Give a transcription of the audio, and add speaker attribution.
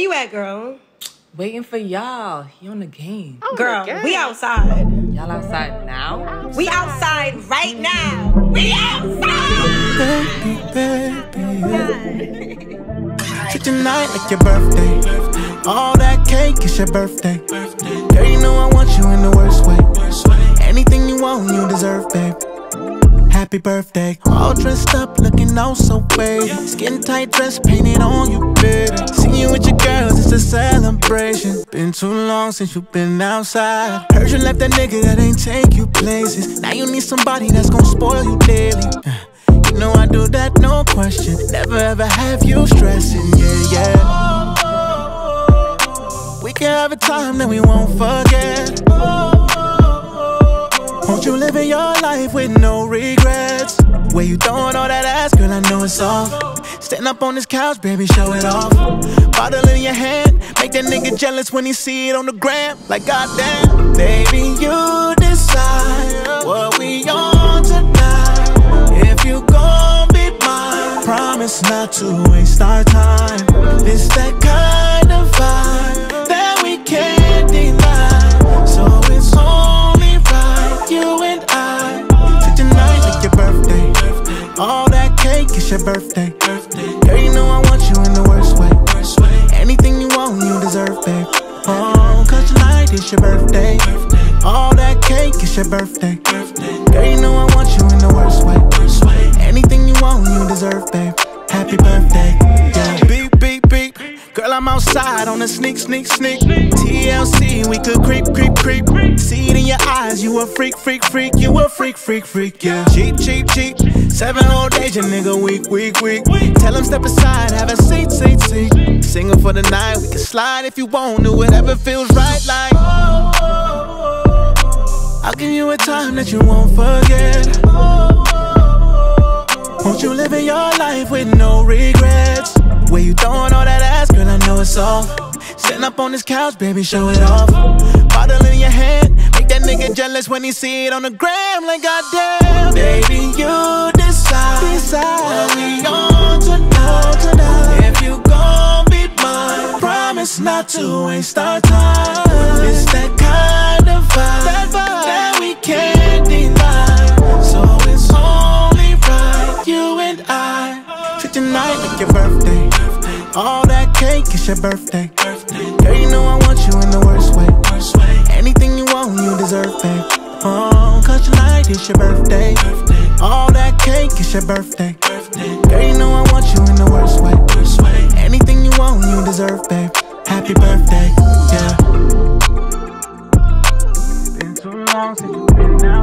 Speaker 1: you at, girl?
Speaker 2: Waiting for y'all. He on the game.
Speaker 1: Oh, girl, we outside.
Speaker 2: Y'all outside now?
Speaker 1: We outside right now. We outside.
Speaker 3: Baby. Treat tonight like your birthday. All that cake is your birthday. Girl, you know I want you in the worst way. Anything you want, you deserve, babe. Happy birthday. All dressed up, looking oh so baby. Skin tight dress painted on you, baby. Seeing you with your girls, it's a celebration. Been too long since you've been outside. Heard you left that nigga that ain't take you places. Now you need somebody that's gonna spoil you daily. You know I do that, no question. Never ever have you stressing, yeah. We can have a time that we won't forget. Won't you living your life with no regrets? Where you throwing all that ass, girl, I know it's off. Stand up on this couch, baby, show it off. Bottle in your hand, make that nigga jealous when he see it on the gram. Like goddamn, baby, you decide what we on tonight. If you gon' be mine, promise not to waste our time. It's that kind of vibe that we can't deny. So it's only right, you and I. Treat tonight like your birthday. All that cake is your birthday. Girl, you know I want you in the worst way. Anything you want, you deserve, babe. Oh, cause tonight is your birthday. All that cake is your birthday. Girl, you know I want you in the worst way. Anything you want, you deserve, babe. Happy birthday, yeah. Beep, beep, beep. Girl, I'm outside on a sneak, sneak, sneak. TLC, we could creep, creep, creep. See it in your eyes, you a freak, freak, freak. You a freak, freak, freak, yeah. Cheap, cheap, cheap. 7 whole days, your nigga weak, weak, weak. Tell him step aside, have a seat, seat, seat. Singing for the night, we can slide if you want. Do whatever feels right, like I'll give you a time that you won't forget. Won't you living your life with no regrets? Where you throwing all that ass, girl, I know it's off. Sitting up on this couch, baby, show it off. Bottle in your hand, make that nigga jealous when he see it on the gram. Like goddamn, baby, you decide what we on tonight. If you gon' be mine, promise not to waste our time. It's that kind of vibe that we can't deny. So it's only right, you and I. Treat tonight like your birthday. All that cake is your birthday. Girl, you know I want you in the worst way. Anything you want, you deserve, babe. Oh, cause tonight is your birthday. All that cake is your birthday. Girl, you know I want you in the worst way. Anything you want, you deserve, babe. Happy birthday, yeah. Been too long since you've been out.